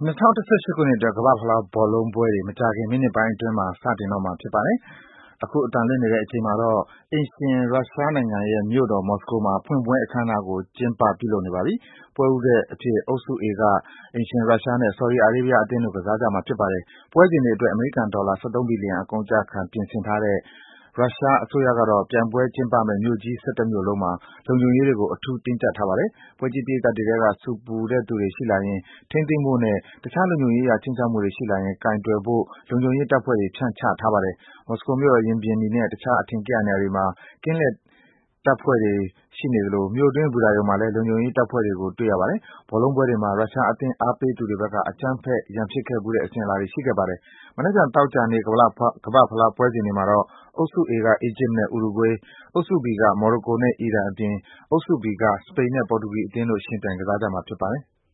2018 ခုနှစ်အတွက် ကမ္ဘာ့ဖလားဘောလုံးပွဲတွေ မကြာခင် မိနစ်ပိုင်းအတွင်းမှာ စတင်တော့မှာ ဖြစ်ပါတယ်။ အခု အသံလွှင့်နေတဲ့အချိန်မှာတော့ အိမ်ရှင် ရုရှားနိုင်ငံရဲ့ မြို့တော် မော်စကိုမှာ ဖွင့်ပွဲအခမ်းအနားကို ကျင်းပ ပြုလုပ်နေပါပြီ။ ပွဲဦးထွက်အဖြစ် အုပ်စု A က အိမ်ရှင် ရုရှားနဲ့ ဆော်ဒီအာရေးဗီးယားအသင်းတို့ ကစားကြမှာ ဖြစ်ပါတယ်။ ပွဲစဉ်တွေအတွက် အမေရိကန်ဒေါ်လာ 13 ဘီလီယံ အကုန်အကျခံ ပြင်ဆင်ထားတဲ့ ရုရှားအစိုးရကတော့ ပြိုင်ပွဲကျင်းပမယ့် မြို့ကြီး ၁၁ မြို့လုံးမှာ လုံခြုံရေးတွေကို အထူး တင်းကျပ်ထားပါတယ်။ ပွဲကြည့်ပရိသတ်တွေထဲက ဆူပူတဲ့သူတွေရှိလာရင် ထိန်းသိမ်းဖို့နဲ့ တခြား လုံခြုံရေးအရ ခြိမ်းခြောက်မှုတွေရှိလာရင် ကိုင်တွယ်ဖို့ လုံခြုံရေးတပ်ဖွဲ့တွေ ဖြန့်ချထားပါတယ်။ မော်စကိုမြို့တော် ရင်ပြင်တွေနဲ့ တခြား အထင်ကရနေရာတွေမှာ ကင်းလှည့်တပ်ဖွဲ့တွေ ရှိနေသလို မြို့တွင်း ဘူတာရုံမှာလည်း လုံခြုံရေးတပ်ဖွဲ့တွေကို တွေ့ရပါတယ်။ ဘောလုံးပွဲတွေမှာ ရုရှားအသင်း အားပေးသူတွေဘက်က အကြမ်းဖက် ရန်ဖြစ်ခဲ့ဖူးတဲ့ အစဉ်အလာတွေ ရှိခဲ့ပါတယ်။ မနက်ဖြန် သောကြာနေ့ ကမ္ဘာ့ဖလားပွဲစဉ်တွေမှာတော့ အုပ်စု A က အီဂျစ်နဲ့ ဥရုဂွေး၊ အုပ်စု B က မော်ရိုကိုနဲ့ အီရန်အပြင် အုပ်စု B က စပိန်နဲ့ ပေါ်တူဂီအသင်းတို့ ယှဉ်ပြိုင် ကစားကြမှာ ဖြစ်ပါတယ်